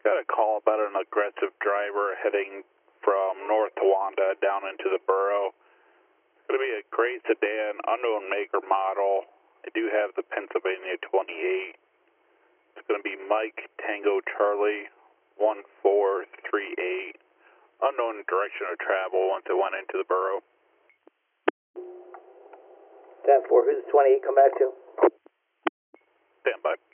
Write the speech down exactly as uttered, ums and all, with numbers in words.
got a call about an aggressive driver heading from North Towanda down into the borough. It's going to be a gray sedan, unknown make or model. I do have the Pennsylvania twenty-eight. It's going to be Mike Tango Charlie one four three eight. Unknown direction of travel once it went into the borough. ten four, who's the twenty-eight come back to? Stand by.